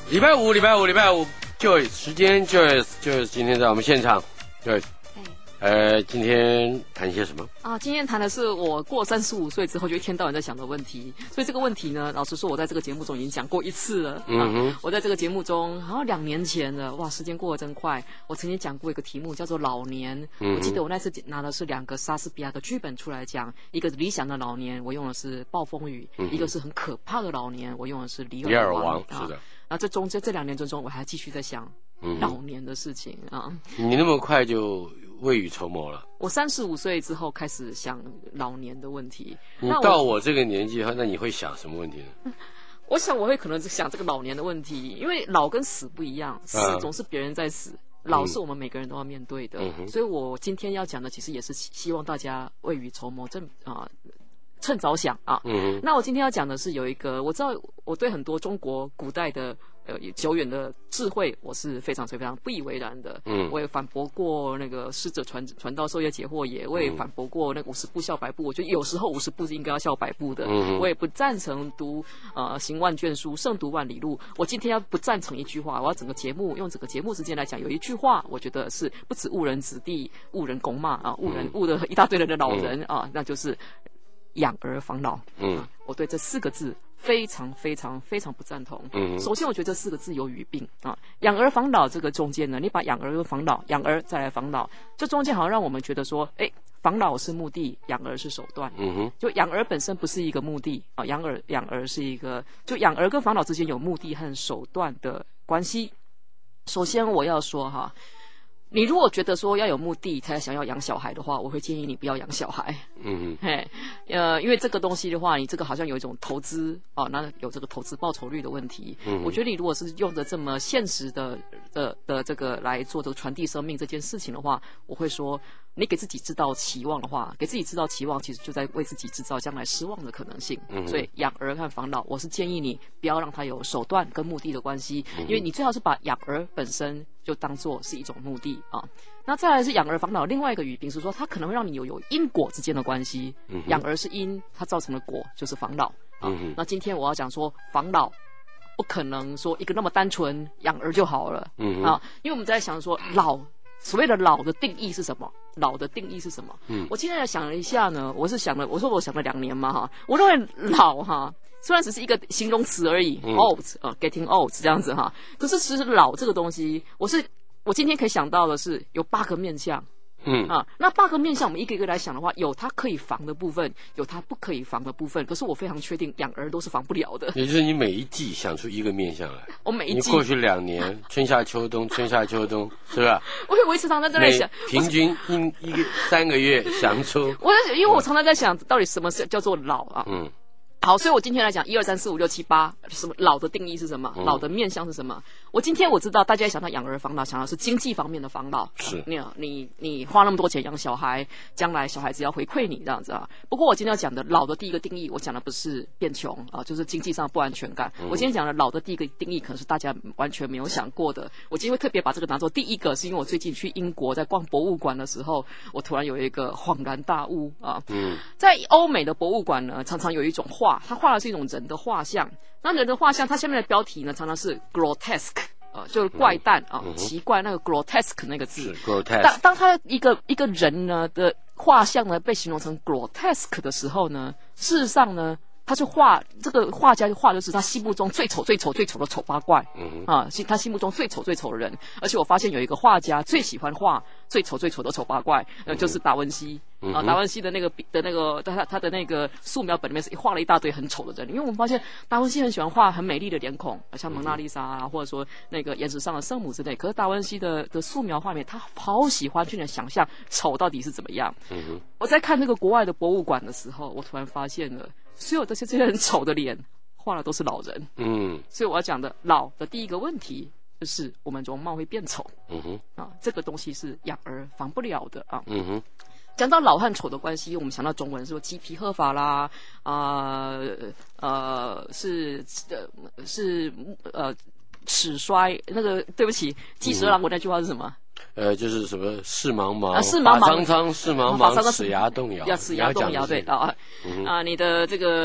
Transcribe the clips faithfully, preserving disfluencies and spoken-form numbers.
礼拜五，礼拜五，礼拜五 ，Joyce 时间 ，Joyce Joyce 今天在我们现场 ，Joyce，呃，今天谈些什么？ 啊，今天谈的是我过三十五岁之后就一天到晚在想的问题。所以这个问题呢，老实说，我在这个节目中已经讲过一次了。嗯哼，啊、我在这个节目中，好像两年前了，哇，时间过得真快。我曾经讲过一个题目叫做《老年》，嗯、我记得我那次拿的是两个莎士比亚的剧本出来讲，一个理想的老年，我用的是《暴风雨》嗯；一个是很可怕的老年，我用的是《李尔王》。 李尔王是的。 啊，这中间这两年之中，我还继续在想老年的事情啊。 你那么快就未雨绸缪了？ 我三十五岁之后开始想老年的问题。 你到我这个年纪，那你会想什么问题呢？ 我想我会可能想这个老年的问题，因为老跟死不一样，死总是别人在死，嗯、老是我们每个人都要面对的。嗯、所以我今天要讲的，其实也是希望大家未雨绸缪，正啊。趁早想啊！嗯，那我今天要讲的是有一个，我知道我对很多中国古代的呃久远的智慧，我是非常非常不以为然的。嗯，我也反驳过那个师者传传道授业解惑也，我也反驳过那个五十步笑百步。我觉得有时候五十步是应该要笑百步的。嗯，我也不赞成读呃行万卷书，胜读万里路。我今天要不赞成一句话，我要整个节目用整个节目时间来讲，有一句话，我觉得是不止误人子弟、误人公骂啊，误人误了一大堆人的老人啊，那就是。养儿防老，嗯、啊，我对这四个字非常非常非常不赞同。嗯，首先我觉得这四个字有语病啊。养儿防老这个中间呢，你把养儿跟防老，养儿再来防老，这中间好像让我们觉得说，哎，防老是目的，养儿是手段。嗯哼，就养儿本身不是一个目的啊，养儿养儿是一个，就养儿跟防老之间有目的和手段的关系。首先我要说哈。你如果觉得说要有目的才想要养小孩的话，我会建议你不要养小孩。嗯，嘿，呃，因为这个东西的话，你这个好像有一种投资啊，那有这个投资报酬率的问题。嗯，我觉得你如果是用着这么现实的的的这个来做这个传递生命这件事情的话，我会说，你给自己制造期望的话，给自己制造期望，其实就在为自己制造将来失望的可能性。嗯，所以养儿和防老，我是建议你不要让它有手段跟目的的关系，因为你最好是把养儿本身就当作是一种目的啊。那再来是养儿防老，另外一个语病是说，它可能会让你有有因果之间的关系。嗯、养儿是因，它造成的果就是防老啊。嗯、那今天我要讲说防老。不可能说一个那么单纯养儿就好了。嗯啊，因为我们在想说老。所谓的老的定义是什么？老的定义是什么？嗯，我今天想了一下呢，我是想了，我说我想了两年嘛哈，我认为老哈虽然只是一个形容词而已、嗯、，old 啊、uh, ，getting old 这样子哈，可是其实老这个东西，我是我今天可以想到的是有八个面向。嗯啊，那八个面向我们一个一个来想的话，有它可以防的部分，有它不可以防的部分。可是我非常确定，养儿都是防不了的。 也就是你每一季想出一个面向来， 我每一季， 你过去两年春夏秋冬，春夏秋冬，是吧？ 我我一直常常在想， 平均一一个三个月想出。 我因为我常常在想，到底什么是叫做老啊？嗯。好，所以我今天来讲一二三四五六七八，什么老的定义是什么？嗯、老的面向是什么？我今天我知道大家想到养儿防老，想到是经济方面的防老。 是， 你你你花那么多钱养小孩，将来小孩子要回馈你这样子啊。不过我今天要讲的老的第一个定义，我讲的不是变穷啊，就是经济上的不安全感。嗯、我今天讲的老的第一个定义，可能是大家完全没有想过的。我今天会特别把这个拿做第一个，是因为我最近去英国在逛博物馆的时候，我突然有一个恍然大悟啊。嗯，在欧美的博物馆呢，常常有一种画，它画的是一种人的画像。那人的画像，它下面的标题呢，常常是 grotesque。呃，就是怪诞啊、嗯，奇怪那个 grotesque 那个字。 grotesque。 当当他一个一个人呢的画像呢被形容成 grotesque 的时候呢，事实上呢，他是画这个画家画的是他心目中最丑最丑最丑的丑八怪。嗯啊，他心目中最丑最丑的人。而且我发现有一个画家最喜欢画最丑最丑的丑八怪，呃，就是达文西。嗯、啊，达文西的那个的那个他他的那个素描本里面是画了一大堆很丑的人，因为我们发现达文西很喜欢画很美丽的脸孔，像蒙娜丽莎啊，或者说那个岩石上的圣母之类。可是达文西的的素描画面，他好喜欢去想象丑到底是怎么样。嗯、我在看那个国外的博物馆的时候，我突然发现了，所有这些这些很丑的脸画的都是老人。嗯，所以我要讲的老的第一个问题就是我们容貌会变丑。嗯哼，啊，这个东西是养儿防不了的啊。嗯哼。讲到老和丑的关系，我们想到中文是说鸡皮鹤发啦，啊 呃, 呃是呃是呃齿衰那个对不起，鸡舌郎我那句话是什么？ 呃，就是什么视茫茫， 啊，视茫茫， 苍苍，视茫茫，齿牙动摇， 要齿牙动摇，对啊啊、嗯、啊！你的这个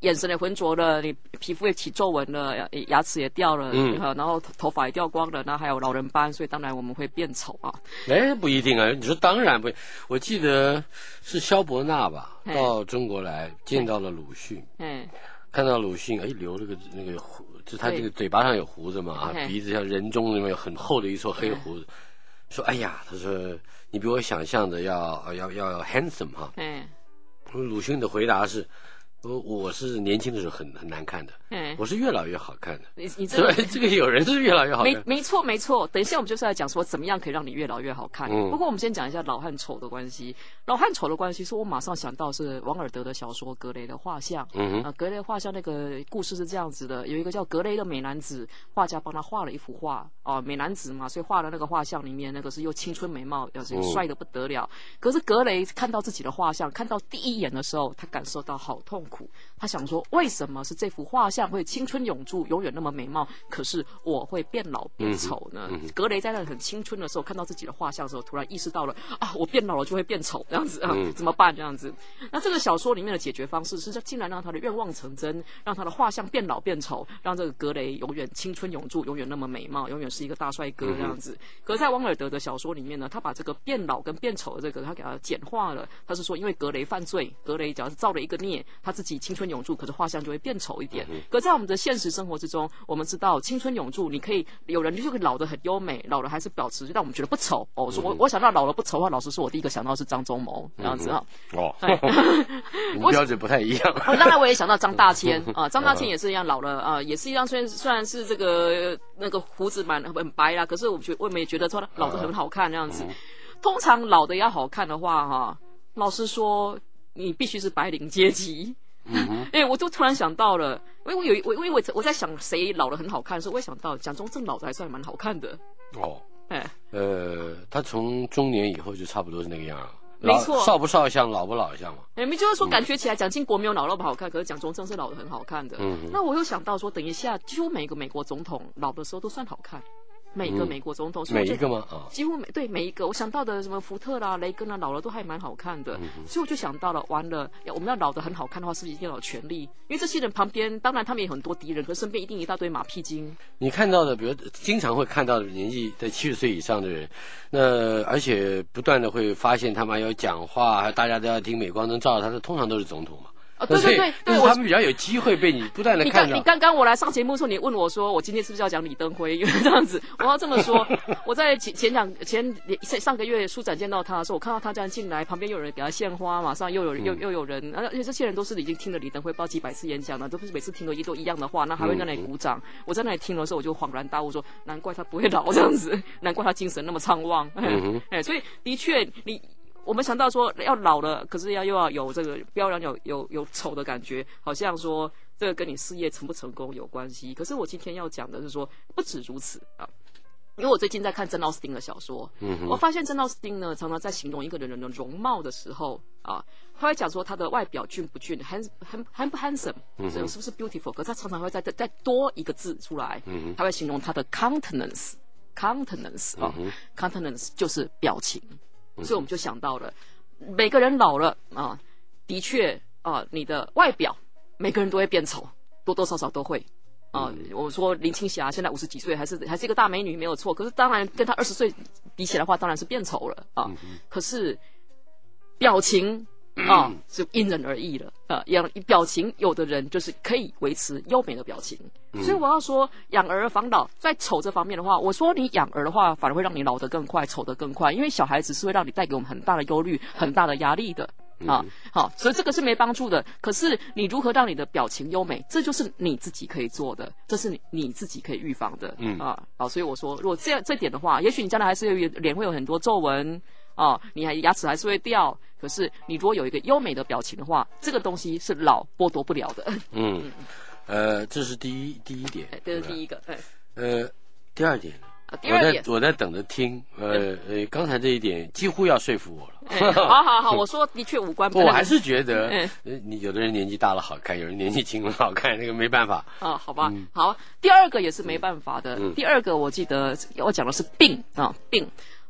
眼神也浑浊了，你皮肤也起皱纹了，牙齿也掉了，嗯，然后头发也掉光了，然后还有老人斑，所以当然我们会变丑啊。 哎，不一定啊，你说当然不，我记得是萧伯纳吧，到中国来见到了鲁迅，嗯，看到鲁迅，哎，留了个那个胡，就他这个嘴巴上有胡子嘛，啊，鼻子像人中里面有很厚的一撮黑胡子，说哎呀，他说你比我想象的要要要 handsome 哈，嗯，鲁迅的回答是。我我是年轻的时候很很难看的，嗯，我是越老越好看的。 你你这个这个有人是越老越好看， 没没错没错。等一下我们就是来讲说怎么样可以让你越老越好看。嗯，不过我们先讲一下老和丑的关系。老和丑的关系，说我马上想到是王尔德的小说《格雷的画像》。嗯啊，格雷画像那个故事是这样子的：有一个叫格雷的美男子，画家帮他画了一幅画。哦、呃，美男子嘛，所以画的那个画像里面那个是又青春美貌，又是帅得不得了。嗯、可是格雷看到自己的画像，看到第一眼的时候，他感受到好痛苦。他想说，为什么是这幅画像会青春永驻，永远那么美貌，可是我会变老变丑呢？嗯嗯、格雷在那很青春的时候，看到自己的画像的时候，突然意识到了啊，我变老了就会变丑，这样子啊，嗯、怎么办？这样子。那这个小说里面的解决方式是，竟然让他的愿望成真，让他的画像变老变丑，让这个格雷永远青春永驻，永远那么美貌，永远是一个大帅哥这样子。嗯、可是在王尔德的小说里面呢，他把这个变老跟变丑的这个，他给他简化了。他是说，因为格雷犯罪，格雷只要是造了一个孽，他自己青春永驻，可是画像就会变丑一点。嗯、可在我们的现实生活之中，我们知道青春永驻，你可以有人就会老得很优美，老了还是保持让我们觉得不丑。哦，我说我我想到老了不丑的话，老实说，我第一个想到是张忠谋这样子啊。嗯、哦， 标准不太一样。 当然我也想到张大千啊，张大千也是一样老了啊，也是一样。虽然虽然是这个那个胡子蛮很白啦，可是我觉我们也觉得说老得很好看这样子。嗯、通常老的要好看的话，哈，老实说，你必须是白领阶级。嗯，哎，我就突然想到了，因为我有我因为我我在想谁老得很好看的时候，我也想到蒋中正老的还算蛮好看的。哦，哎， 呃，他从中年以后就差不多是那个样了。 没错， 少不少相，老不老相嘛。 哎，没就是说感觉起来蒋经国没有老得不好看，可是蒋中正是老得很好看的。嗯，那我又想到说，等一下，几乎每个美国总统老的时候都算好看。每个美国总统， 嗯、每一个吗？啊， 几乎每对每一个，我想到的什么福特啦、雷根啊，老了都还蛮好看的，嗯、所以我就想到了，完了，要我们要老得很好看的话，是不是一定要有权力？因为这些人旁边，当然他们也有很多敌人，可是身边一定一大堆马屁精。 你看到的，比如经常会看到的年纪在七十岁以上的人，那而且不断的会发现他们要讲话，大家都要听镁光灯照着他的，通常都是总统嘛。 哦，对对对对， 他们比较有机会被你不断的看到。 你刚刚我来上节目的时候，你问我说，我今天是不是要讲李登辉？因为这样子，我要这么说，我在前前两前上个月书展见到他的时候，我看到他这样进来，旁边又有人给他献花，马上又有又又有人，而且这些人都是已经听了李登辉不知道几百次演讲了，都不是每次听了一都一样的话，那还会在那里鼓掌。嗯、我在那里听的时候，我就恍然大悟说，难怪他不会老这样子，难怪他精神那么畅旺。嗯、哎，所以的确你。我们想到说要老了，可是要又要有这个不要让有有有丑的感觉，好像说这个跟你事业成不成功有关系。可是我今天要讲的是说，不止如此啊。因为我最近在看珍奥斯汀的小说，嗯、我发现珍奥斯汀呢常常在形容一个人的容貌的时候啊，他会讲说他的外表俊不俊 ，hand hand hand 不 handsome， 嗯、是不是 beautiful？ 可是他常常会再再多一个字出来，嗯、他会形容他的 countenance，countenance 啊、嗯、，countenance 就是表情。所以我们就想到了，每个人老了啊，的确啊，你的外表每个人都会变丑，多多少少都会啊。嗯、我说林青霞现在五十几岁，还是还是一个大美女，没有错。可是当然跟她二十岁比起来的话，当然是变丑了啊。嗯、可是表情啊是因人而异了啊，养表情有的人就是可以维持优美的表情。所以我要说，养儿防老，在丑这方面的话，我说你养儿的话，反而会让你老得更快，丑得更快，因为小孩子是会让你带给我们很大的忧虑、很大的压力的啊。好，所以这个是没帮助的。可是你如何让你的表情优美，这就是你自己可以做的，这是你你自己可以预防的。嗯啊，好，所以我说，如果这样这点的话，也许你将来还是有脸会有很多皱纹啊，你还牙齿还是会掉。可是你如果有一个优美的表情的话，这个东西是老剥夺不了的。嗯。 呃，这是第一第一点， 这是第一个。 呃，第二点， 啊、第二点我在我在等着听。呃呃，刚才这一点几乎要说服我了。 欸、好好好，我说的确无关。 不，我还是觉得，嗯、你有的人年纪大了好看，有人年纪轻了好看，那个没办法。 啊，好吧，嗯、好。第二个也是没办法的。嗯、第二个我记得我讲的是病啊病。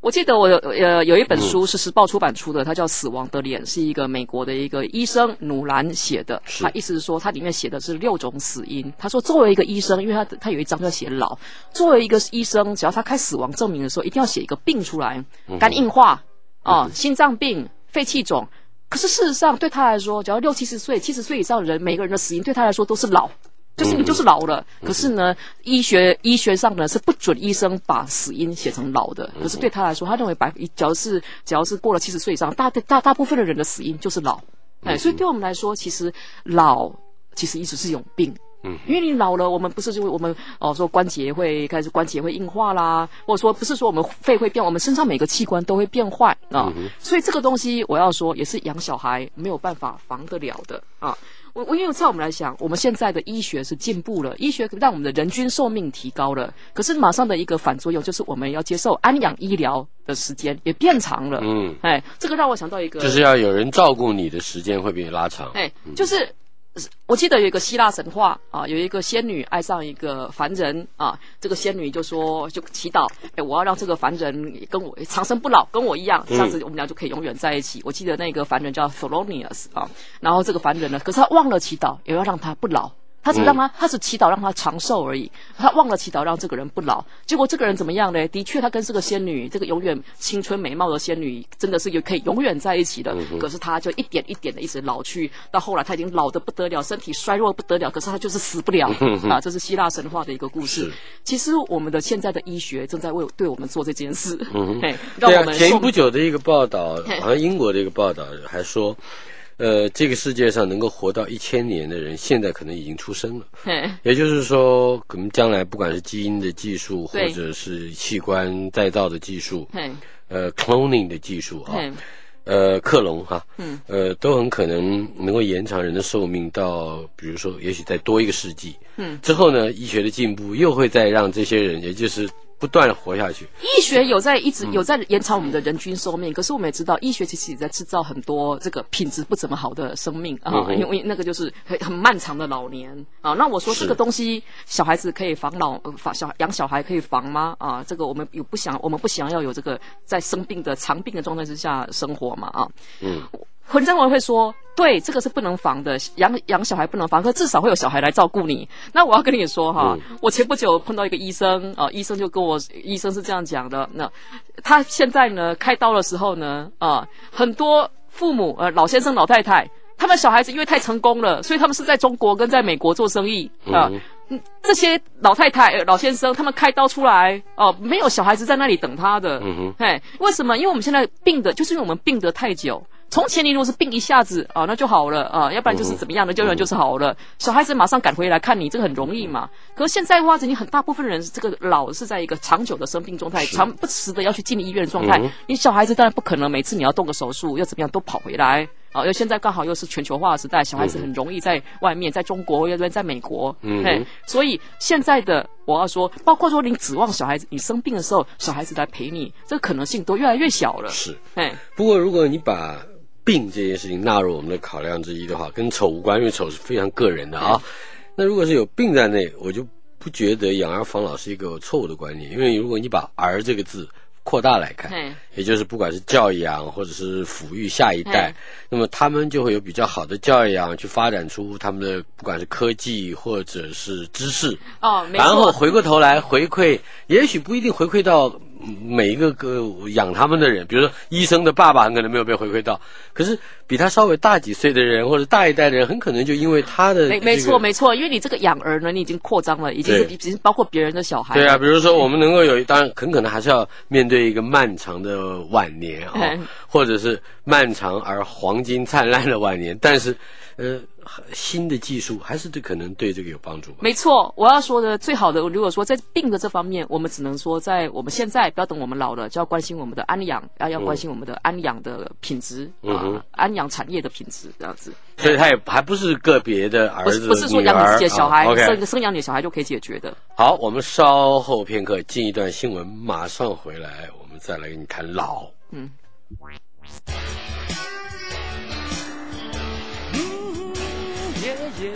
我记得我呃有一本书是时报出版出的，它叫《死亡的脸》，是一个美国的一个医生努兰写的。他意思是说，他里面写的是六种死因。他说，作为一个医生，因为他他有一章要写老，作为一个医生，只要他开死亡证明的时候，一定要写一个病出来，肝硬化啊、呃、心脏病、肺气肿。可是事实上，对他来说，只要六七十岁、七十岁以上的人，每个人的死因对他来说都是老。就是你就是老了，可是呢，医学医学上呢是不准医生把死因写成老的。可是对他来说，他认为百只要是只要是过了七十岁以上，大大大部分的人的死因就是老。哎，所以对我们来说，其实老其实一直是一种病。嗯，因为你老了，我们不是就我们哦说关节会开始关节会硬化啦，或者说不是说我们肺会变，我们身上每个器官都会变坏啊。嗯、所以这个东西我要说也是养小孩没有办法防得了的啊。我我因为在我们来讲，我们现在的医学是进步了，医学让我们的人均寿命提高了，可是马上的一个反作用就是我们要接受安养医疗的时间也变长了。嗯，哎，这个让我想到一个， 就是要有人照顾你的时间会比你拉长。 哎，就是。我记得有一个希腊神话啊，有一个仙女爱上一个凡人啊，这个仙女就说就祈祷，哎，我要让这个凡人跟我长生不老，跟我一样，这样子我们俩就可以永远在一起。我记得那个凡人叫 Tholonius 啊，然后这个凡人呢，可是他忘了祈祷，也要让他不老。他只让他，他只祈祷让他长寿而已，他忘了祈祷让这个人不老。结果这个人怎么样呢？的确，他跟这个仙女，这个永远青春美貌的仙女，真的是有可以永远在一起的。嗯、可是他就一点一点的一直老去，到后来他已经老得不得了，身体衰弱不得了，可是他就是死不了、嗯、啊！这是希腊神话的一个故事。其实我们的现在的医学正在为对我们做这件事。嗯，让我们对啊，前不久的一个报道，好像英国的一个报道还说。呃，这个世界上能够活到一千年的人，现在可能已经出生了。也就是说，可能将来不管是基因的技术，或者是器官再造的技术，呃 ，cloning 的技术啊，呃，克隆哈，嗯，呃，都很可能能够延长人的寿命到，比如说，也许再多一个世纪。嗯，之后呢，医学的进步又会再让这些人，也就是不断的活下去。 医学有在一直有在延长我们的人均寿命，嗯、可是我们也知道，医学其实也在制造很多这个品质不怎么好的生命啊，嗯、因为那个就是很很漫长的老年啊。那我说这个东西，小孩子可以防老，呃、防小养小孩可以防吗？啊，这个我们有不想，我们不想要有这个在生病的长病的状态之下生活嘛啊。嗯。很多人会说，对，这个是不能防的，养养小孩不能防，可至少会有小孩来照顾你。那我要跟你说哈，嗯、我前不久碰到一个医生啊、呃，医生就跟我，医生是这样讲的，那他现在呢开刀的时候呢，啊、呃，很多父母呃老先生老太太，他们小孩子因为太成功了，所以他们是在中国跟在美国做生意啊。呃嗯这些老太太、呃、老先生，他们开刀出来哦、呃，没有小孩子在那里等他的。嗯哼，嘿，为什么？因为我们现在病的，就是因为我们病得太久。从前你如果是病一下子啊，那就好了啊，要不然就是怎么样的，就人就是好了。小孩子马上赶回来看你，这个很容易嘛。可是现在的话，你很大部分人这个老是在一个长久的生病状态，长不时的要去进医院的状态。嗯、你小孩子当然不可能每次你要动个手术，要怎么样都跑回来。啊，因为现在刚好又是全球化的时代，小孩子很容易在外面，在中国，又在美国，嗯，嘿，所以现在的我要说，包括说你指望小孩子，你生病的时候，小孩子来陪你，这个可能性都越来越小了。是，哎， 不过如果你把病这件事情纳入我们的考量之一的话，跟丑无关，因为丑是非常个人的啊。嗯、那如果是有病在内，我就不觉得养儿防老是一个错误的观念，因为如果你把儿这个字扩大来看，也就是不管是教养或者是抚育下一代，那么他们就会有比较好的教养去发展出他们的不管是科技或者是知识哦，然后回过头来回馈，也许不一定回馈到每一个个养他们的人，比如说医生的爸爸很可能没有被回馈到，可是比他稍微大几岁的人或者大一代的人，很可能就因为他的、这个、 没没错没错，因为你这个养儿呢，你已经扩张了，已经已经包括别人的小孩。 对啊，比如说我们能够有，当然很可能还是要面对一个漫长的晚年啊、哦，或者是漫长而黄金灿烂的晚年，但是呃。新的技术还是对可能对这个有帮助吧。 没错，我要说的最好的，如果说在病的这方面，我们只能说在我们现在不要等我们老了，就要关心我们的安养，要要关心我们的安养的品质啊、嗯呃，安养产业的品质这样子。 所以他也还不是个别的儿子， 不是说养你自己的小孩， 啊 okay、 生生养你的小孩就可以解决的。 好，我们稍后片刻进一段新闻，马上回来，我们再来给你看老。嗯。Yeah, yeah.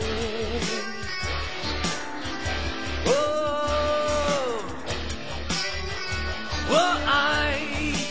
Oh, 我爱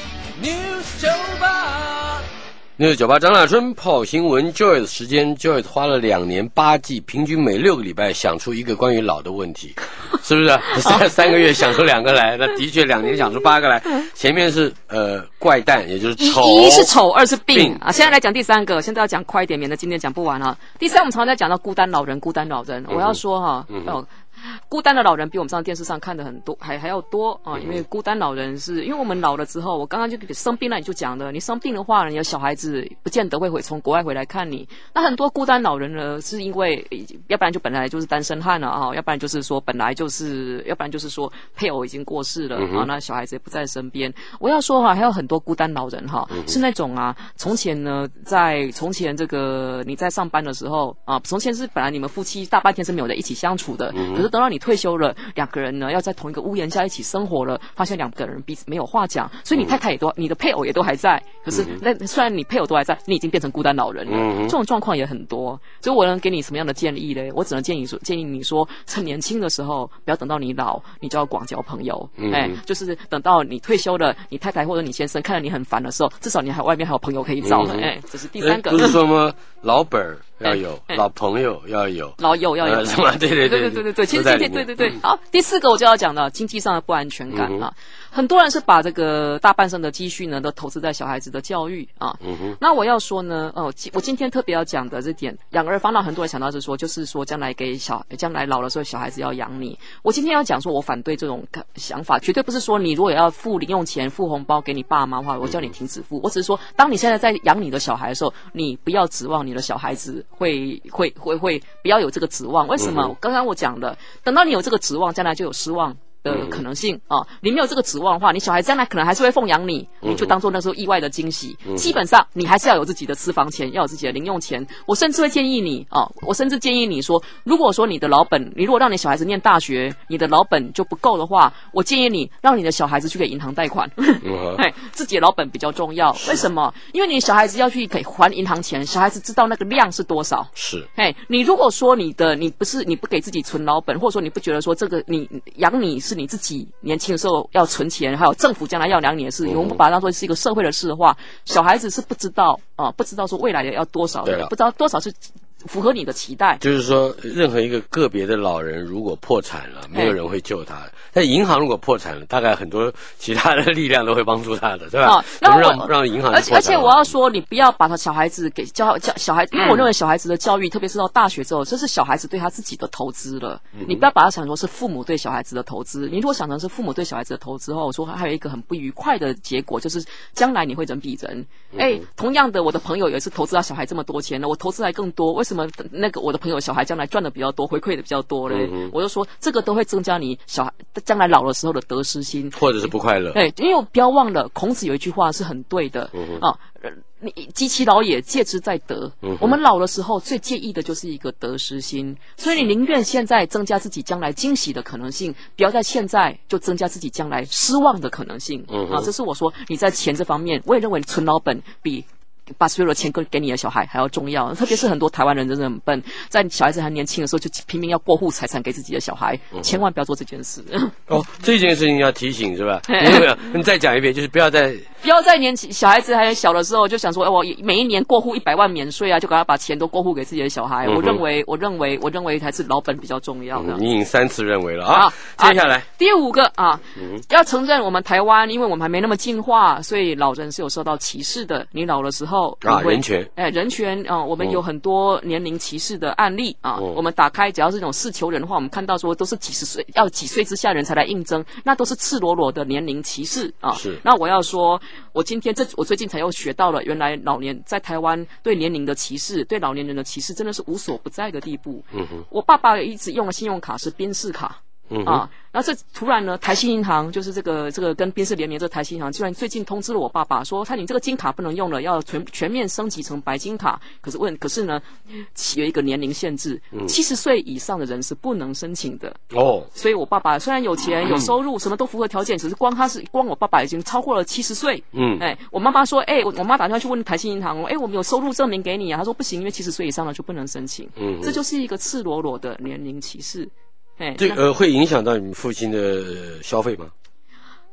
那个酒吧张大春泡新闻 Joyce 时间 Joyce 花了两年八季，平均每六个礼拜想出一个关于老的问题，是不是？三三个月想出两个来，那的确两年想出八个来。前面是呃怪诞，也就是丑， 一是丑，二是病, 病啊。现在来讲第三个，现在要讲快一点，免得今天讲不完啊。第三，我们常常在讲到孤单老人，孤单老人，我要说哈，嗯哦。孤单的老人比我们上电视上看的很多还还要多啊，因为孤单老人是因为我们老了之后，我刚刚就生病了，你就讲了，你生病的话，你的小孩子不见得会回从国外回来看你。那很多孤单老人呢，是因为要不然就本来就是单身汉了啊，要不然就是说本来就是，要不然就是说配偶已经过世了啊，那小孩子也不在身边。我要说哈，还有很多孤单老人哈，是那种啊，从前呢，在从前这个你在上班的时候啊，从前是本来你们夫妻大半天是没有在一起相处的，可是等到你退休了，两个人呢要在同一个屋檐下一起生活了，发现两个人彼此没有话讲，所以你太太也都，你的配偶也都还在，可是那虽然你配偶都还在，你已经变成孤单老人了，嗯、这种状况也很多。所以我能给你什么样的建议呢？我只能建议说，建议你说，趁年轻的时候，不要等到你老，你就要广交朋友。嗯、哎，就是等到你退休了，你太太或者你先生看到你很烦的时候，至少你还外面还有朋友可以找。嗯、哎，这是第三个。 不是说吗？老本儿要有，哎、老朋友要有， 老友要有， 呃、什么？对对对对对对对，其实今天对对对。好，第四个我就要讲了，经济上的不安全感啊。嗯、很多人是把这个大半生的积蓄呢，都投资在小孩子的教育啊。嗯、那我要说呢，哦，我今天特别要讲的这点，养儿防老，很多人想到是说，就是说将来给小，将来老的时候小孩子要养你。我今天要讲说，我反对这种想法，绝对不是说你如果要付零用钱、付红包给你爸妈的话，我叫你停止付。我只是说，当你现在在养你的小孩的时候，你不要指望你的小孩子会会会会不要有这个指望。为什么？嗯、刚刚我讲的，等到你有这个指望，将来就有失望的可能性啊！你没有这个指望的话，你小孩将来可能还是会奉养你，你就当做那时候意外的惊喜。嗯、基本上你还是要有自己的私房钱，要有自己的零用钱。我甚至会建议你啊，我甚至建议你说，如果说你的老本，你如果让你小孩子念大学，你的老本就不够的话，我建议你让你的小孩子去给银行贷款，嗯、自己的老本比较重要。为什么？因为你小孩子要去给还银行钱，小孩子知道那个量是多少。 是， 嘿，你如果说你的你不是你不给自己存老本，或者说你不觉得说这个你养你是你自己年轻的时候要存钱，还有政府将来要养你的事，嗯、我们不把它当作是一个社会的事的话，小孩子是不知道啊、呃，不知道说未来的要多少的，不知道多少是符合你的期待。 就是说，任何一个个别的老人如果破产了，没有人会救他。但银行如果破产了，大概很多其他的力量都会帮助他的，对吧？哦， 然后让让银行破产。 而且而且我要说，你不要把他小孩子给教教小孩，因为我认为小孩子的教育，特别是到大学之后，这是小孩子对他自己的投资了。嗯、你不要把它想说是父母对小孩子的投资。你如果想成是父母对小孩子的投资后，我说还有一个很不愉快的结果，就是将来你会人比人。哎、嗯，同样的，我的朋友也是投资他小孩这么多钱呢，我投资还更多，为什么那个我的朋友小孩将来赚的比较多，回馈的比较多嘞？嗯、我就说这个都会增加你小孩将来老的时候的得失心， 或者是不快乐。 对，因为我不要忘了，孔子有一句话是很对的、嗯、啊，你及其老也，戒之在得。嗯、我们老的时候最介意的就是一个得失心，所以你宁愿现在增加自己将来惊喜的可能性，不要在现在就增加自己将来失望的可能性。嗯、啊，这是我说你在钱这方面，我也认为存老本比把所有的钱给给你的小孩还要重要，特别是很多台湾人真的很笨，在小孩子还年轻的时候就拼命要过户财产给自己的小孩，嗯、千万不要做这件事。 哦，这件事情要提醒是吧？你再讲一遍，就是不要再不要在年轻小孩子还小的时候就想说，哎，我每一年过户一百万免税啊，就赶快把钱都过户给自己的小孩。嗯、我认为，我认为，我认为还是老本比较重要的。 嗯、你已经三次认为了啊。啊接下来、啊、 第五个啊，嗯、要承认我们台湾，因为我们还没那么进化，所以老人是有受到歧视的。你老的时候。 啊，人权， 哎，人权啊、呃，我们有很多年龄歧视的案例啊。嗯、我们打开，只要是这种事求人的话，我们看到说都是几十岁，要几岁之下人才来应征，那都是赤裸裸的年龄歧视啊。 是。 那我要说，我今天这我最近才又学到了，原来老年在台湾对年龄的歧视，对老年人的歧视，真的是无所不在的地步。嗯哼。我爸爸一直用的信用卡是宾士卡。嗯啊，然后这突然呢，台新银行就是这个这个跟宾士联名这个台新银行，居然最近通知了我爸爸说，他你这个金卡不能用了，要全全面升级成白金卡。可是问，可是呢，有一个年龄限制，七十岁以上的人是不能申请的。哦，所以我爸爸虽然有钱有收入，什么都符合条件，只是光他是光我爸爸已经超过了七十岁。嗯，哎，我妈妈说，哎，我我妈打电话去问台新银行，哎，我们有收入证明给你啊，他说不行，因为七十岁以上的就不能申请。嗯，这就是一个赤裸裸的年龄歧视。 这呃会影响到你们父亲的消费吗？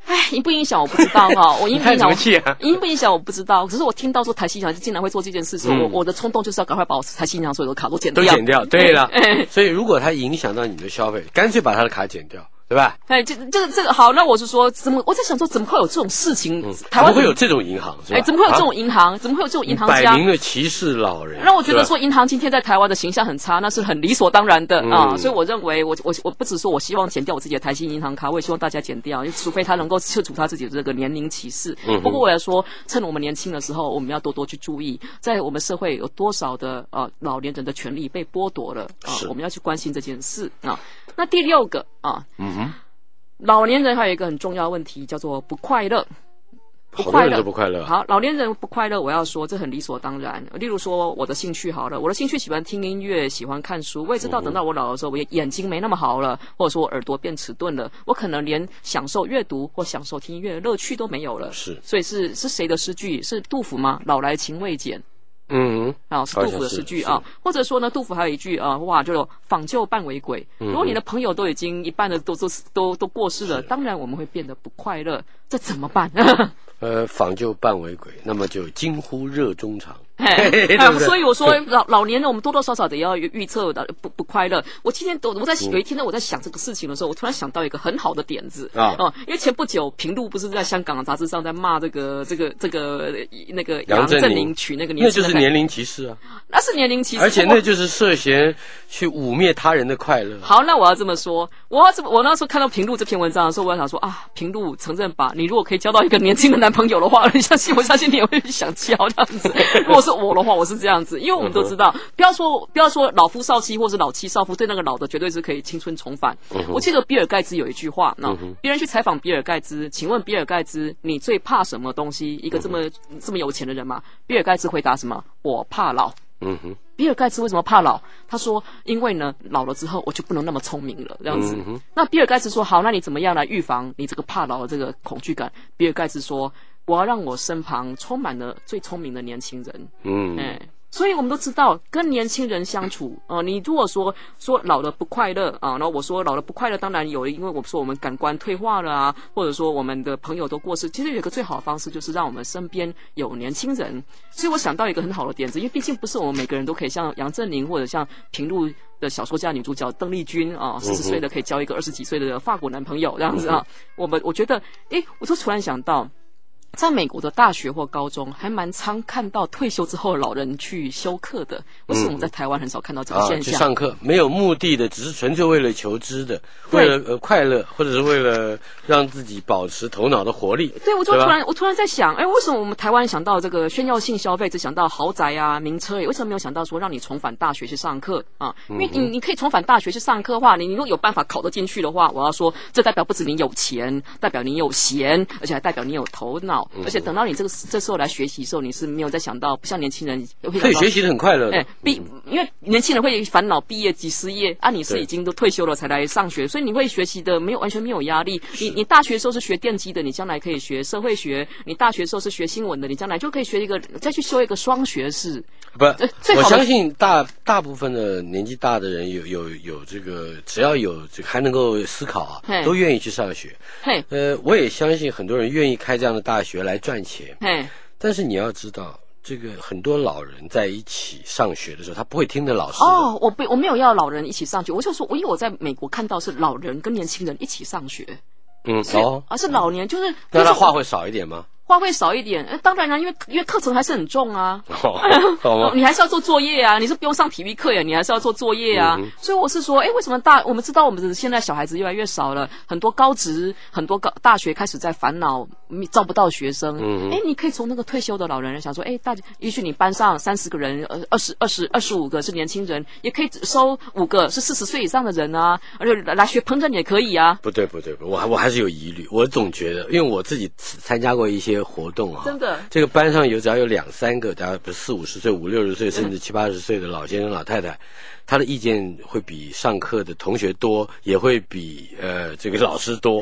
哎，影不影响我不知道哈，我影不影响我， 影不影响我不知道。可是我听到说台新银行竟然会做这件事情，嗯、我我的冲动就是要赶快把我台新银行所有的卡都剪掉， 都剪掉。对了，所以如果它影响到你的消费，干脆把他的卡剪掉。对吧？ 哎，这这个这个好，那我是说，怎么我在想说，怎么会有这种事情？嗯、台湾怎么会有这种银行？ 哎，怎么会有这种银行？啊、怎么会有这种银行家？ 摆明了歧视老人。 让我觉得说，银行今天在台湾的形象很差，那是很理所当然的、嗯、啊。所以我认为我，我我我不只说我希望剪掉我自己的台新银行卡，我也希望大家剪掉，除非他能够撤除他自己的这个年龄歧视。嗯、不过我来说，趁我们年轻的时候，我们要多多去注意，在我们社会有多少的呃老年人的权利被剥夺了啊，我们要去关心这件事啊。那第六个啊，嗯哼。老年人还有一个很重要的问题，叫做不快乐。 不快乐，不快乐。 好，老年人不快乐，我要说这很理所当然。例如说我的兴趣好了，我的兴趣喜欢听音乐，喜欢看书。我也知道，等到我老的时候，我眼睛没那么好了，或者说我耳朵变迟钝了，我可能连享受阅读或享受听音乐的乐趣都没有了。是，所以是是谁的诗句？是杜甫吗？老来情未减。嗯，啊，是杜甫的诗句啊，或者说呢，杜甫还有一句啊，哇，就访旧半为鬼。嗯、如果你的朋友都已经一半的都都都都过世了，当然我们会变得不快乐，这怎么办？ 呃，访旧半为鬼，那么就惊呼热衷肠。 所以我说老老年人我们多多少少得要预测的不不快乐。我今天我我在有一天呢，我在想这个事情的时候，我突然想到一个很好的点子啊、嗯，因为前不久平路不是在香港的杂志上在骂这个这个这个那个杨振宁娶那个年轻人， 那就是年龄歧视啊， 那是年龄歧视， 而且那就是涉嫌去污蔑他人的快乐。 好，那我要这么说，我要这么我那时候看到平路这篇文章的时候，我要想说啊，平路承认吧，你如果可以交到一个年轻的男朋友的话，你相信我相信你也会想交这样子。如果是我的话，我是这样子，因为我们都知道，不要说不要说老夫少妻或是老妻少夫，对那个老的绝对是可以青春重返。嗯、我记得比尔盖茨有一句话，那别人去采访比尔盖茨，请问比尔盖茨，你最怕什么东西？一个这么、嗯、这么有钱的人嘛，比尔盖茨回答什么？我怕老。嗯哼，比尔盖茨为什么怕老？他说，因为呢，老了之后我就不能那么聪明了，这样子。嗯、那比尔盖茨说，好，那你怎么样来预防你这个怕老的这个恐惧感？比尔盖茨说，我要让我身旁充满了最聪明的年轻人。嗯，哎。所以我们都知道，跟年轻人相处，呃，你如果说说老了不快乐啊，然后我说老了不快乐，当然有，因为我说我们感官退化了啊，或者说我们的朋友都过世，其实有一个最好的方式就是让我们身边有年轻人。所以我想到一个很好的点子，因为毕竟不是我们每个人都可以像杨振宁或者像平路的小说家女主角邓丽君啊，四十岁的可以交一个二十几岁的法国男朋友这样子啊。我们我觉得，诶，我就突然想到。在美国的大学或高中，还蛮常看到退休之后的老人去修课的。为什么我们在台湾很少看到这个现象？ 啊、去上课没有目的的，只是纯粹为了求知的，为了呃快乐，或者是为了让自己保持头脑的活力。 对，我就突然我突然在想，哎，为什么我们台湾想到这个炫耀性消费，只想到豪宅啊、名车，为什么没有想到说让你重返大学去上课啊？因为你你可以重返大学去上课的话，你如果有办法考得进去的话，我要说，这代表不止你有钱，代表你有闲，而且还代表你有头脑。而且等到你这个这时候来学习的时候，你是没有在想到，不像年轻人可以学习的很快乐。 哎，毕因为年轻人会烦恼毕业及失业啊，你是已经都退休了才来上学，所以你会学习的没有完全没有压力。你你大学的时候是学电机的，你将来可以学社会学；你大学的时候是学新闻的，你将来就可以学一个再去修一个双学士。 不，我相信大大部分的年纪大的人有有有这个，只要有这个还能够思考啊，都愿意去上学。嘿，呃，我也相信很多人愿意开这样的大学来赚钱。嘿，但是你要知道，这个很多老人在一起上学的时候，他不会听着老师的。 哦，我不，我没有要老人一起上学，我就说，我因为我在美国看到是老人跟年轻人一起上学。嗯，哦，而是老年，就是、就是、 那他话会少一点吗？ 话会少一点，呃、当然啦、啊，因为因为课程还是很重啊， 哦、好吗？ 你还是要做作业啊，你是不用上体育课呀，你还是要做作业啊。嗯、所以我是说，哎，为什么大我们知道我们现在小孩子越来越少了，很多高职、很多高大学开始在烦恼招不到学生。嗯，哎，你可以从那个退休的老人想说，哎，大家也许你班上三十个人，呃，二十二十二十五个是年轻人，也可以收五个是四十岁以上的人啊，而且来学烹饪也可以啊。 不对不对，我我还是有疑虑，我总觉得，因为我自己参加过一些活动啊。 真的， 这个班上有只要有两三个，大概不是四五十岁、五六十岁，甚至七八十岁的老先生、老太太，他的意见会比上课的同学多，也会比呃这个老师多。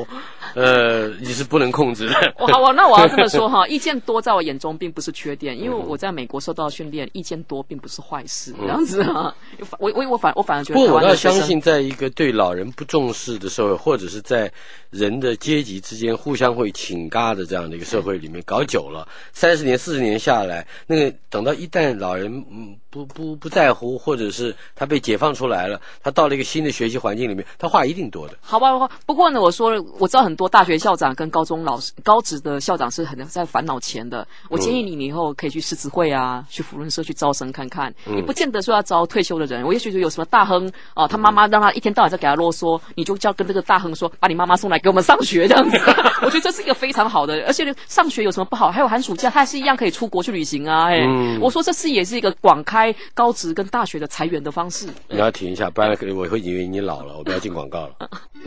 呃，你是不能控制的。 好，我那我要这么说哈，意见多在我眼中并不是缺点，因为我在美国受到训练，意见多并不是坏事，这样子啊。我我我反我反而觉得， 不过我要相信，在一个对老人不重视的社会，或者是在人的阶级之间互相会请嘎的这样的一个社会里面搞久了，三十年、四十年下来，那个等到一旦老人嗯不不不在乎，或者是他被解放出来了，他到了一个新的学习环境里面，他话一定多的。 好吧，不过呢，我说我知道很多大学校长跟高中老师、高职的校长是很在烦恼钱的。我建议你，你以后可以去狮子会啊，去福伦社去招生看看。嗯、你不见得说要招退休的人，我也许有什么大亨啊、呃，他妈妈让他一天到晚在给他啰嗦，你就叫跟这个大亨说，把你妈妈送来给我们上学这样子。我觉得这是一个非常好的，而且上学有什么不好？还有寒暑假，他还是一样可以出国去旅行啊。哎、嗯，我说这是也是一个广开高职跟大学的裁员的方式。 你要停一下，不然我会以为你老了，我不要进广告了。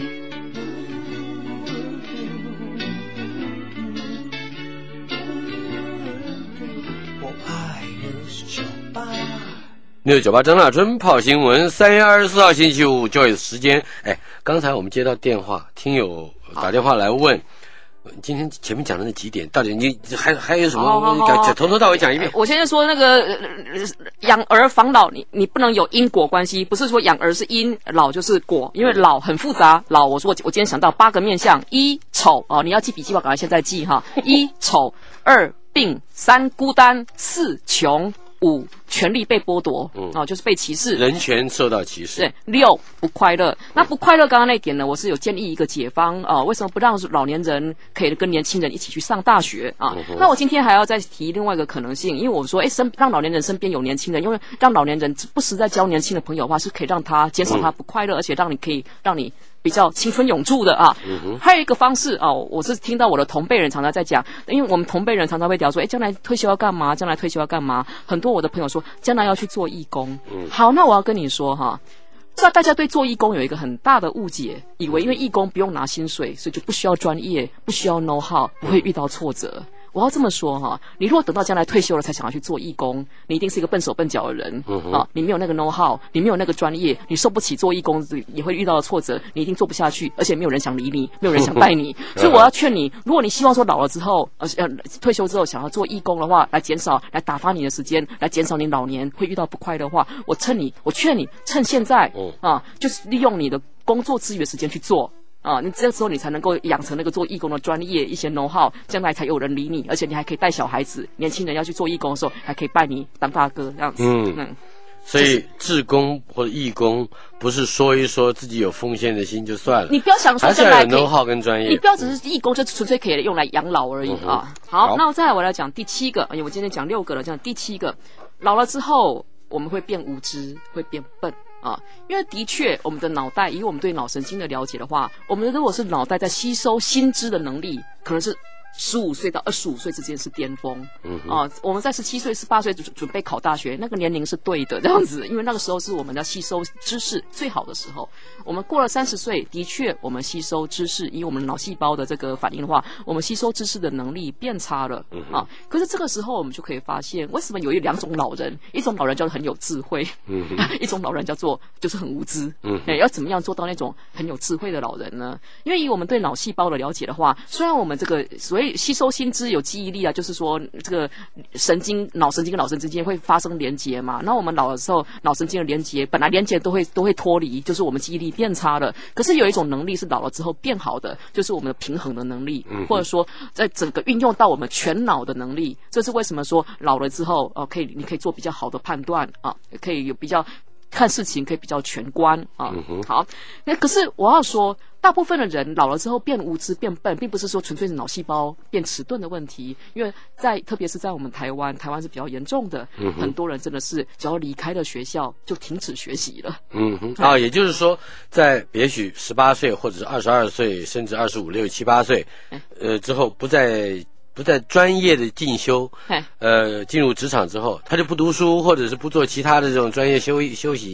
六九八张大春泡新闻，三月二十四号星期五 Joyce 时间。哎，刚才我们接到电话，听友打电话来问，今天前面讲的那几点，到底你还还有什么？讲从头到尾讲一遍。 我现在说那个、呃、养儿防老，你你不能有因果关系，不是说养儿是因，老就是果，因为老很复杂。老，我说我我今天想到八个面向：一丑哦，你要记笔记本，赶快现在记哈。一丑，二病，三孤单，四穷。五权利被剥夺，嗯，哦，就是被歧视， 人权受到歧视。 对，六不快乐。那不快乐，刚刚那点呢，我是有建议一个解方啊、呃，为什么不让老年人可以跟年轻人一起去上大学啊？嗯、那我今天还要再提另外一个可能性，因为我说，哎，身让老年人身边有年轻人，因为让老年人不时在交年轻的朋友的话，是可以让他减少他不快乐，嗯、而且让你可以让你。比较青春永驻的啊，嗯、还有一个方式啊，我是听到我的同辈人常常在讲，因为我们同辈人常常会聊说，哎，将来退休要干嘛？将来退休要干嘛？很多我的朋友说，将来要去做义工。嗯、好，那我要跟你说哈，那大家对做义工有一个很大的误解，以为因为义工不用拿薪水，所以就不需要专业，不需要 know how， 不会遇到挫折。我要这么说哈，你如果等到将来退休了才想要去做义工，你一定是一个笨手笨脚的人、嗯、啊！你没有那个 know how， 你没有那个专业，你受不起做义工也会遇到的挫折，你一定做不下去，而且没有人想理你，没有人想拜你。所以我要劝你，如果你希望说老了之后，呃呃退休之后想要做义工的话，来减少来打发你的时间，来减少你老年会遇到不快乐的话，我趁你，我劝你趁现在啊，就是利用你的工作之余的时间去做。啊，你这个时候你才能够养成那个做义工的专业一些 know how， 将来才有人理你，而且你还可以带小孩子，年轻人要去做义工的时候，还可以拜你当大哥这样子。嗯嗯， 所以志工或者义工不是说一说自己有奉献的心就算了， 你不要想说将来可以， 还是要有 know how 跟专业， 你不要只是义工就纯粹可以用来养老而已、嗯、啊。好，好那再来我来讲第七个，哎，我今天讲六个了，讲第七个，老了之后我们会变无知，会变笨。啊，因为的确，我们的脑袋，以我们对脑神经的了解的话，我们如果是脑袋在吸收新知的能力，可能是十五岁到二十五岁之间是巅峰。嗯啊，我们在十七岁、十八岁准准备考大学，那个年龄是对的，这样子，因为那个时候是我们要吸收知识最好的时候。我们过了三十岁，的确，我们吸收知识，以我们脑细胞的这个反应的话，我们吸收知识的能力变差了。嗯啊，可是这个时候我们就可以发现，为什么有一两种老人，一种老人叫做很有智慧，嗯，一种老人叫做就是很无知。嗯，要怎么样做到那种很有智慧的老人呢？因为以我们对脑细胞的了解的话，虽然我们这个所谓吸收新知有记忆力啊，就是说这个神经、脑神经跟脑神经之间会发生连结嘛。那我们老的时候，脑神经的连结本来连结都会都会脱离，就是我们记忆力变差了。可是有一种能力是老了之后变好的，就是我们的平衡的能力，嗯、或者说在整个运用到我们全脑的能力。这是为什么说老了之后，哦、呃，可以你可以做比较好的判断啊，可以有比较。看事情可以比较全观啊。嗯、好，那可是我要说，大部分的人老了之后变无知变笨，并不是说纯粹是脑细胞变迟钝的问题，因为在特别是在我们台湾，台湾是比较严重的，嗯、很多人真的是只要离开了学校就停止学习了。嗯哼，啊，也就是说，在也许十八岁或者是二十二岁，甚至二十五六七八岁，呃之后不再。不在专业的进修，呃，进入职场之后，他就不读书，或者是不做其他的这种专业修修习，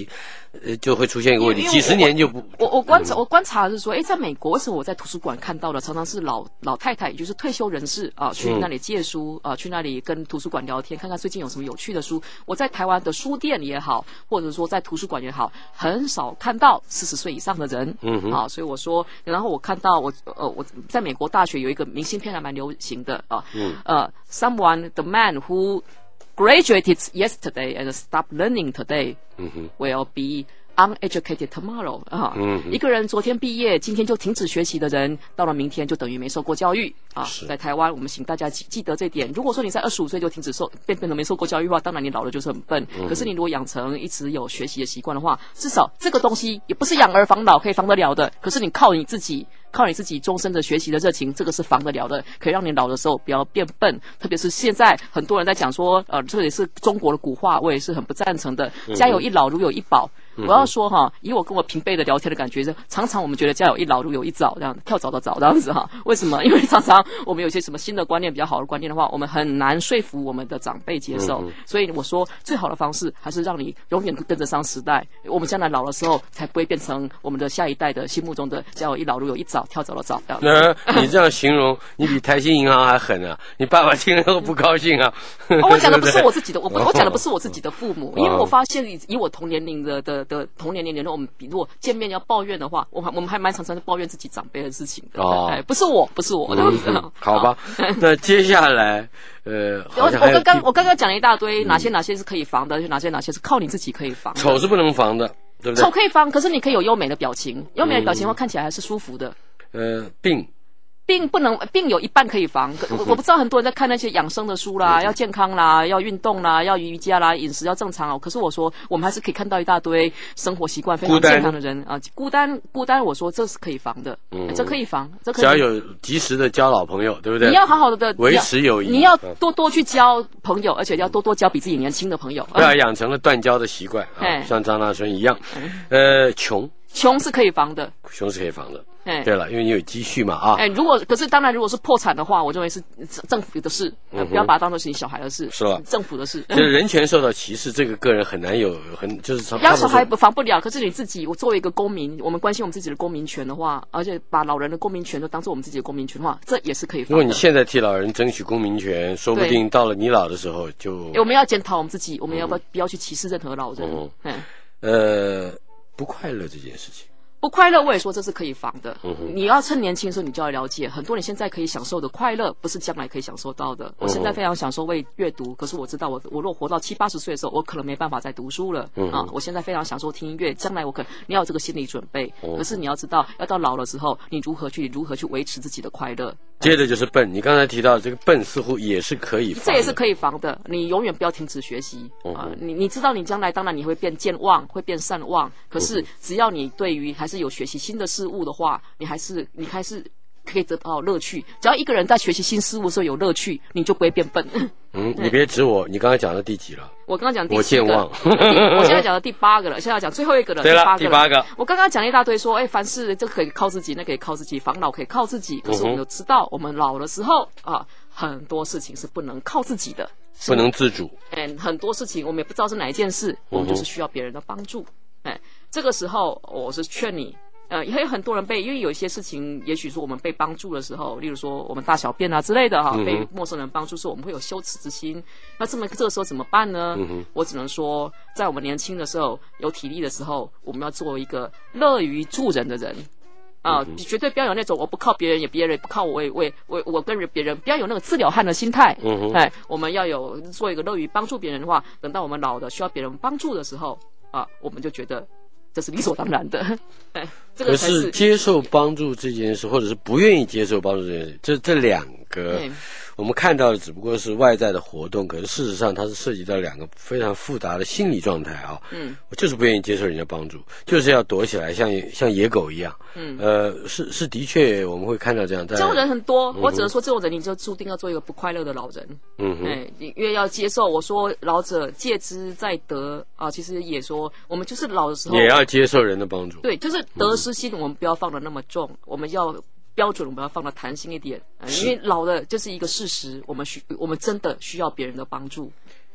呃，就会出现一个问题，几十年就不。 我我观察我观察的是说，哎，在美国为什么我在图书馆看到的常常是老老太太，也就是退休人士啊，去那里借书啊，去那里跟图书馆聊天，看看最近有什么有趣的书。我在台湾的书店也好，或者说在图书馆也好，很少看到四十岁以上的人。嗯哼。啊，所以我说，然后我看到我呃我在美国大学有一个明信片还蛮流行的啊，嗯呃 ，someone the man who graduated yesterday and stopped learning today will be uneducated tomorrow 啊、嗯，一个人昨天毕业，今天就停止学习的人，到了明天就等于没受过教育啊。在台湾，我们请大家记记得这点。如果说你在二十五岁就停止受变变成没受过教育的话，当然你老了就是很笨。嗯、可是你如果养成一直有学习的习惯的话，至少这个东西也不是养儿防老可以防得了的。可是你靠你自己。靠你自己终身的学习的热情，这个是防得了的，可以让你老的时候不要变笨。特别是现在很多人在讲说，呃，这也是中国的古话，我也是很不赞成的。家有一老，如有一宝。嗯、我要说哈，以我跟我平辈的聊天的感觉，常常我们觉得家有一老，如有一早，这样跳蚤的蚤这样子哈。为什么？因为常常我们有些什么新的观念、比较好的观念的话，我们很难说服我们的长辈接受。嗯、所以我说，最好的方式还是让你永远跟得上时代。我们将来老的时候，才不会变成我们的下一代的心目中的家有一老，如有一早。跳蚤的蚤， 那你这样形容，你比台新银行还狠啊！你爸爸听了后不高兴啊！ 哦、我讲的不是我自己的，我不，我讲的不是我自己的父母，因为我发现以以我同年龄的的的同年龄的人，我们比如果见面要抱怨的话，我我们还蛮常常抱怨自己长辈的事情的。哦，哎，不是我，不是我这样子。 嗯、好吧，那接下来，呃， 我我刚刚我刚刚讲了一大堆，哪些哪些是可以防的，哪些哪些是靠你自己可以防的。 丑是不能防的，对不对？ 丑可以防，可是你可以有优美的表情，优美的表情的话看起来还是舒服的。 呃，病， 病不能，病有一半可以防。我我不知道很多人在看那些养生的书啦，要健康啦，要运动啦，要瑜伽啦，饮食要正常哦。可是我说，我们还是可以看到一大堆生活习惯非常健康的人啊。孤单，孤单，我说这是可以防的，嗯，这可以防，这可以。 只要有及时的交老朋友，对不对？ 你要好好的维持友谊， 你要多多去交朋友，而且要多多交比自己年轻的朋友， 不要养成了断交的习惯啊，像张大春一样。呃，穷。 穷是可以防的， 穷是可以防的。哎，对了，因为你有积蓄嘛啊。 哎，如果可是当然，如果是破产的话，我认为是政府的事，嗯、不要把它当作是你小孩的事， 是吧？ 政府的事。 就是人权受到歧视，这个个人很难有很就是养小孩不防不了，可是你自己，我作为一个公民，我们关心我们自己的公民权的话，而且把老人的公民权都当做我们自己的公民权的话，这也是可以防的。 如果你现在替老人争取公民权，说不定到了你老的时候就。 我们要检讨我们自己，我们要不要、嗯、不要去歧视任何老人？嗯， 呃，不快乐这件事情。 不快乐，我也说这是可以防的。嗯、你要趁年轻的时候，你就要了解，很多你现在可以享受的快乐，不是将来可以享受到的。我现在非常享受为阅读，可是我知道我，我若活到七八十岁的时候，我可能没办法再读书了。嗯、啊，我现在非常享受听音乐，将来我可能你要有这个心理准备。嗯、可是你要知道，要到老的时候，你如何去如何去维持自己的快乐。 接着就是笨，你刚才提到这个笨，似乎也是可以防的， 这也是可以防的。你永远不要停止学习啊、呃！你你知道，你将来当然你会变健忘，会变善忘。可是只要你对于还是有学习新的事物的话，你还是你还是可以得到乐趣。只要一个人在学习新事物的时候有乐趣，你就不会变笨。 嗯，你别指我，你刚才讲到第几了？ 我刚刚讲第我健忘， 我现在讲到第八个了，现在讲最后一个了， 对了， 第八个第八个。 我刚刚讲了一大堆说，哎，凡事这个可以靠自己，那可以靠自己，防老可以靠自己。可是我们都知道，我们老的时候啊，很多事情是不能靠自己的， 不能自主。 嗯，很多事情我们也不知道是哪一件事，我们就是需要别人的帮助。哎，这个时候我是劝你。呃，也有很多人被，因为有一些事情，也许说我们被帮助的时候，例如说我们大小便啊之类的哈，被陌生人帮助，说我们会有羞耻之心。那这么这个时候怎么办呢？嗯、我只能说，在我们年轻的时候，有体力的时候，我们要做一个乐于助人的人啊、呃嗯，绝对不要有那种我不靠别人，也别人不靠我，我我我我跟别人不要有那个自了汉的心态。嗯、哎，我们要有做一个乐于帮助别人的话，等到我们老的需要别人帮助的时候啊、呃，我们就觉得。这是理所当然的，哎，这个才是。 可是接受帮助这件事，或者是不愿意接受帮助这件事，这这两个，我们看到的只不过是外在的活动，可是事实上它是涉及到两个非常复杂的心理状态啊。嗯，我就是不愿意接受人家帮助，就是要躲起来，像像野狗一样。嗯，呃，是是的确我们会看到这样。这种人很多，我只能说这种人你就注定要做一个不快乐的老人。嗯哼，哎，你越要接受，我说老者戒之在得啊，其实也说我们就是老的时候也要接受人的帮助。 对，就是得失心我们不要放得那么重，我们要。标准我们要放得弹性一点、呃，因为老的就是一个事实，我们需我们真的需要别人的帮助。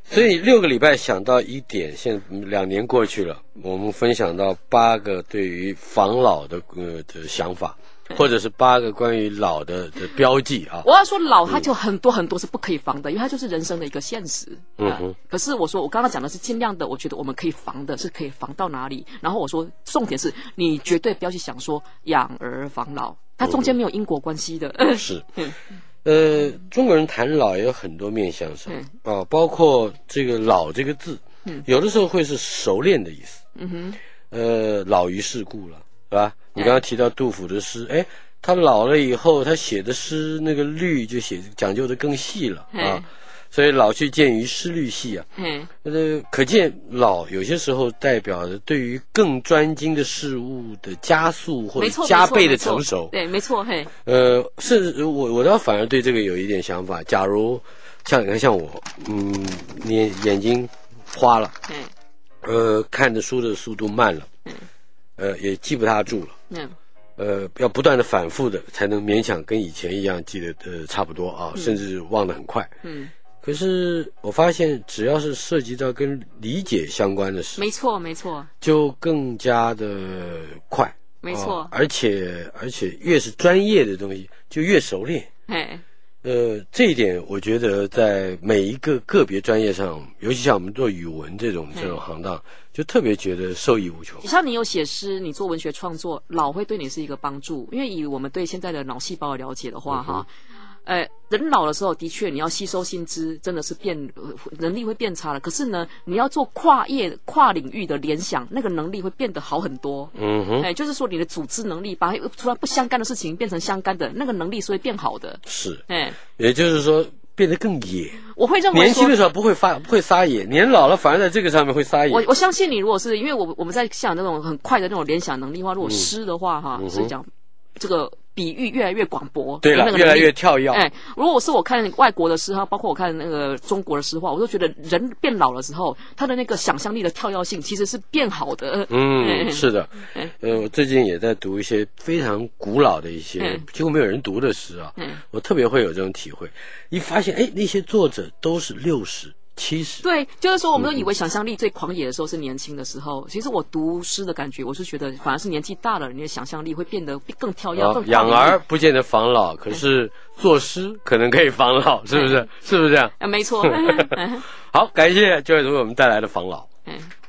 所以六个礼拜想到一点，现在两年过去了，我们分享到八个对于防老的呃的想法。或者是八个关于老的的标记啊！ 我要说老，它就很多很多是不可以防的，因为它就是人生的一个现实。嗯哼、呃。可是我说，我刚刚讲的是尽量的，我觉得我们可以防的，是可以防到哪里？然后我说，重点是你绝对不要去想说养儿防老，它中间没有因果关系的。 嗯、是。呃，中国人谈老也有很多面向上啊、呃，包括这个“老”这个字，嗯，有的时候会是熟练的意思。嗯哼。呃，老于世故了。是吧？你刚刚提到杜甫的诗，哎，他老了以后，他写的诗那个律就写讲究的更细了啊，所以老去见于诗律细啊。嗯，呃，可见老有些时候代表着对于更专精的事物的加速或者加倍的成熟。 对，没错，嘿。 呃，甚至我我倒反而对这个有一点想法。假如像你看像我，嗯，你眼睛花了，嗯，呃，看的书的速度慢了，嗯。呃，也记不大住了。嗯，呃，要不断的反复的，才能勉强跟以前一样记得呃差不多啊，嗯、甚至忘得很快。嗯，可是我发现，只要是涉及到跟理解相关的事， 没错没错， 就更加的快。 没错、 啊，而且而且越是专业的东西，就越熟练。 哎。 呃，这一点我觉得在每一个个别专业上，尤其像我们做语文这种这种行当，就特别觉得受益无穷。 像你有写诗，你做文学创作，老会对你是一个帮助，因为以我们对现在的脑细胞的了解的话，哈、嗯。呃，人老的时候，的确你要吸收新知，真的是变能力会变差了。可是呢，你要做跨业、跨领域的联想，那个能力会变得好很多。嗯哼，哎，就是说你的组织能力，把突然不相干的事情变成相干的，那个能力是会变好的。 是，哎，也就是说变得更野。 我会认为年轻的时候不会发不会撒野，年老了反而在这个上面会撒野。 我我相信你，如果是因为我我们在想那种很快的那种联想能力的话，如果诗的话哈，是讲这个。比喻越来越广博， 对了，越来越跳跃。 哎，如果是我看外国的诗哈，包括我看那个中国的诗话，我都觉得人变老了之后，他的那个想象力的跳跃性其实是变好的。 嗯，是的。呃，我最近也在读一些非常古老的一些几乎没有人读的诗啊，我特别会有这种体会。一发现，哎，那些作者都是六十。七十对，就是说，我们都以为想象力最狂野的时候是年轻的时候。嗯、其实我读诗的感觉，我是觉得反而是年纪大了，你的想象力会变得更跳跃、更。 养儿不见得防老，可是作诗可能可以防老，是不是？是不是这样？ 啊，没错。 好，感谢教育组为我们带来的防老。嗯。